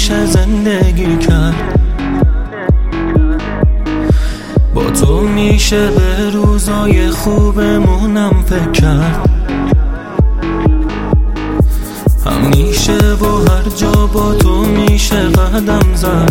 میشه زندگی کرد، با تو میشه به روزای خوبمونم فکر کرد. همیشه و هر جا با تو میشه قدم زد،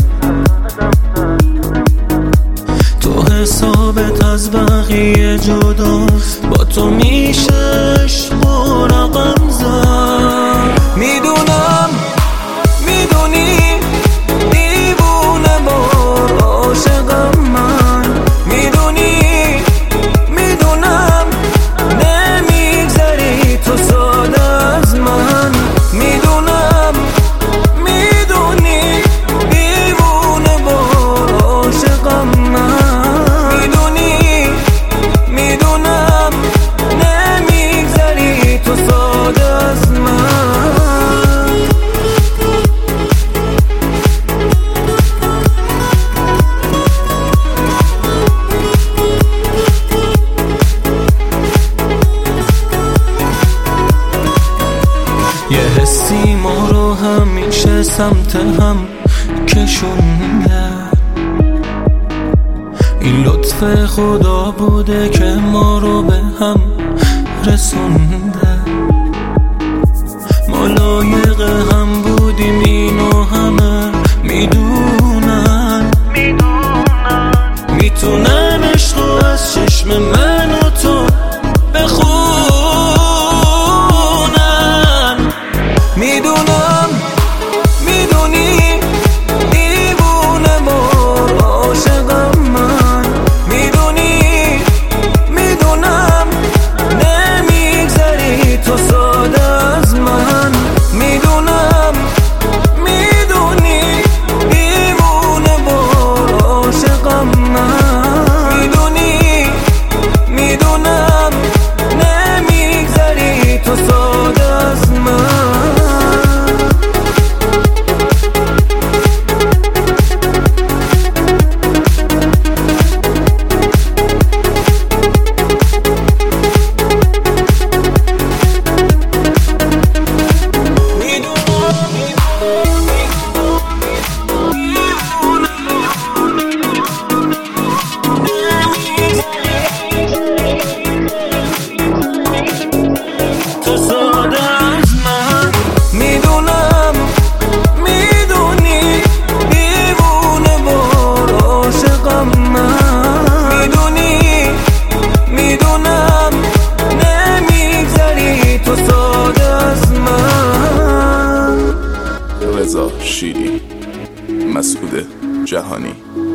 تو حسابت از بقیه جداست، با تو میشه عشق و رقم زد. میدونم میدونی دیوونه بار عاشقم من، میدونی میدونم نمیگذری تو ساده از من، میدونم میدونی دیوونه بار عاشقم من، میدونی میدونم نمیگذری تو ساده از من. یه حسی ما رو همیشه سمت هم کشونده، این لطف خدا بوده که ما رو به هم رسونده. ما لایق هم بودیم اینو همه میدونن، میتونن عشقو از چشم من و تو بخونن. میدونم میدونی دیوونه بار عاشقم من، میدونی میدونم نمیگذری تو ساده از من، میدونم میدونی دیوونه بار عاشقم من، میدونی میدونم نمیگذری تو ساده از من. رضا شیری، مسعود جهانی.